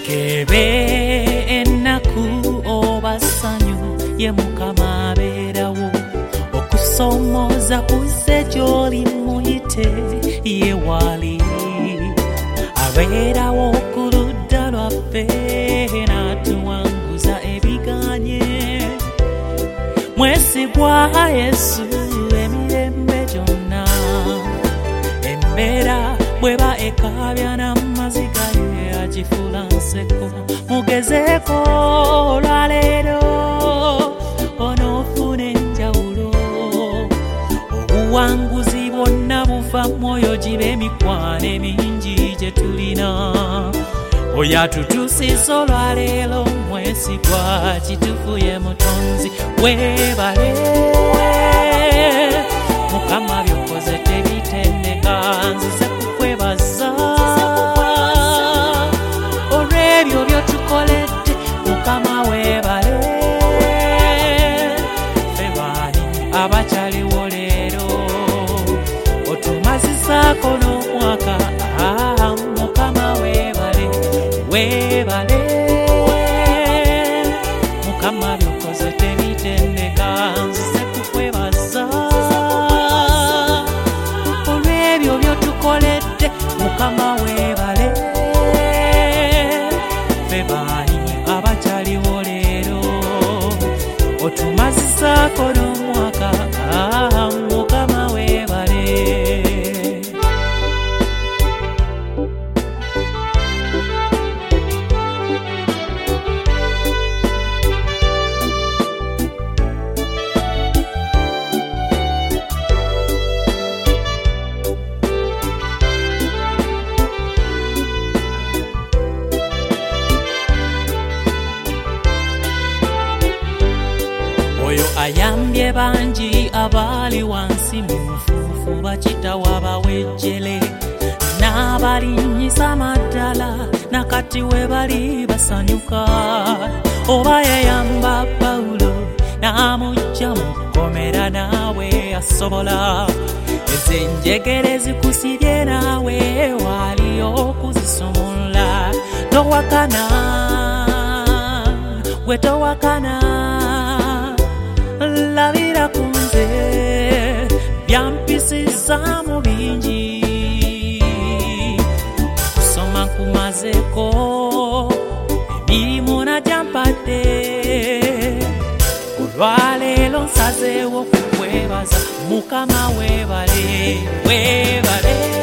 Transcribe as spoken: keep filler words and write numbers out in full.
kebe ennaku oba ssanyu ye Mukama abeerawo okusoomooza kuzze gy'oli muyite ye wali abeerawo ku ludda lwaffe n'atuwanguza ebiganye mwesigwa Yesu emirembe gyonna embeera bweba ekabya n'amaziga ye agifuula nseko mugezeeko olwaleero onoofuna enjawulo obuwanguzi bwonna buva mwoyo giba emikwano emingi gye tulina oyo atutuusiza olwaleero mwesigwa kituufu ye mutonzi weebale Mukama by'okoze tebitendeka nzize kukwebaza olw'ebyo by'otukoledde Mukama weebale ffe baani abakyaliwo leero otumazizaako n'omwaka ah, Mukama weebale weebale Mukama by'okoze tebitendeka nzize kukwebaza olw'ebyo by'otukoledde Mukama weebale ffe baani abakyaliwo leero otumazizaako n'omwaka ah, Mukama weebale. Oyo ayambye bangi abali wansi mu nfuufu bakitawa bawejjere n'abalinyisa amaddala nakati we bali basanyuka oba yayamba Pawulo n'amujja mu kkomera naawe asobola ezo enjegere zikusibye naawe wali okuzisumula towakana gwe towakana labira kunze byampisiza mu bingi kusoma kumazeko emirimu nagyampadde olwaleero nsazeewo kukwebaza Mukama weebale weebale